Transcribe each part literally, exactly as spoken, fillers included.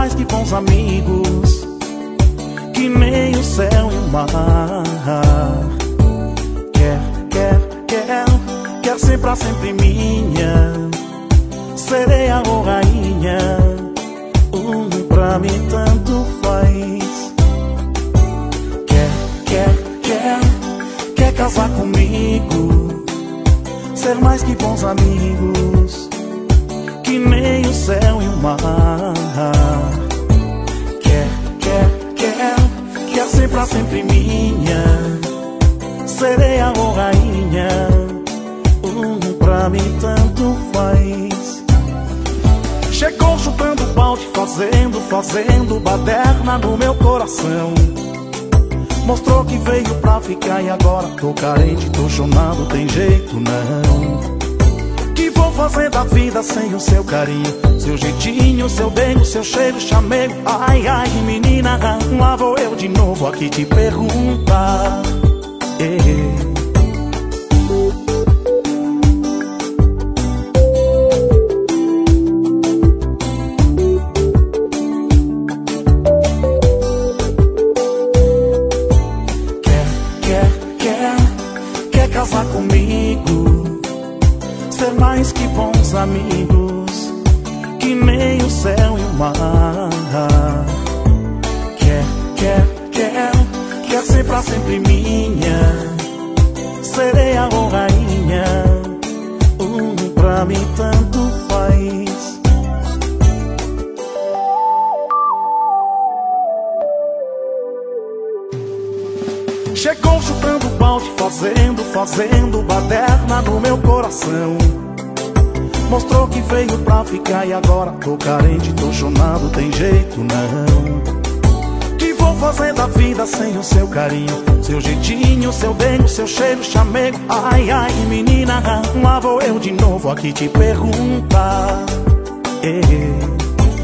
mais que bons amigos, que nem o céu e o mar. Quer, quer, quer, quer ser pra sempre minha, sereia ou rainha, um pra mim tanto faz. Quer, quer, quer, quer casar comigo, ser mais que bons amigos, que nem o céu e o mar. Quer, quer, quer, quer ser pra sempre minha, sereia ou rainha, um pra mim tanto faz. Chegou chutando balde, fazendo, fazendo baderna no meu coração. Mostrou que veio pra ficar e agora tô carente, tô chonado, tem jeito não. Que vou fazer da vida sem o seu carinho, seu jeitinho, seu dengo, seu cheiro, chamego. Ai, ai, menina, lá vou eu de novo aqui te perguntar. eh. Casar comigo, ser mais que bons amigos, que nem o céu e o mar. Quer, quer, quer, quer ser pra sempre minha, sereia ou rainha, um pra mim tanto faz. Chegou chutando balde, fazendo, fazendo baderna no meu coração. Mostrou que veio pra ficar e agora tô carente, tô chonado, tem jeito não. Que vou fazer da vida sem o seu carinho, seu jeitinho, seu dengo, seu cheiro, chamego. Ai, ai, menina, lá vou eu de novo aqui te perguntar. eh.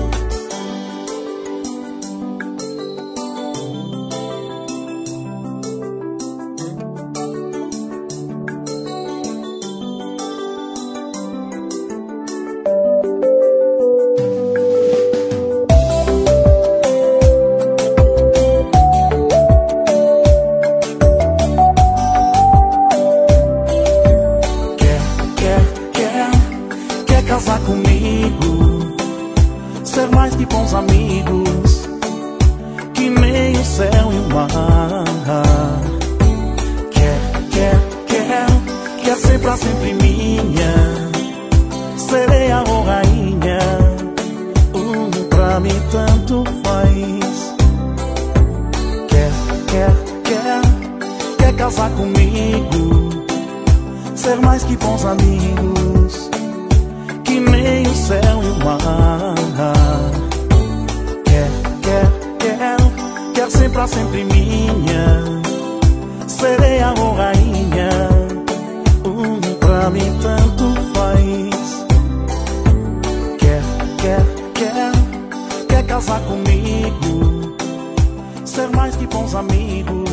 Casar comigo, ser mais que bons amigos, que nem o céu e o mar. Quer, quer, quer, quer ser pra sempre minha, sereia ou rainha, um pra mim tanto faz. Quer, quer, quer, quer casar comigo, ser mais que bons amigos, que nem o céu e o mar. Quer, quer, quer, quer ser pra sempre minha, sereia ou rainha, um pra mim tanto faz. Quer, quer, quer, quer casar comigo, ser mais que bons amigos,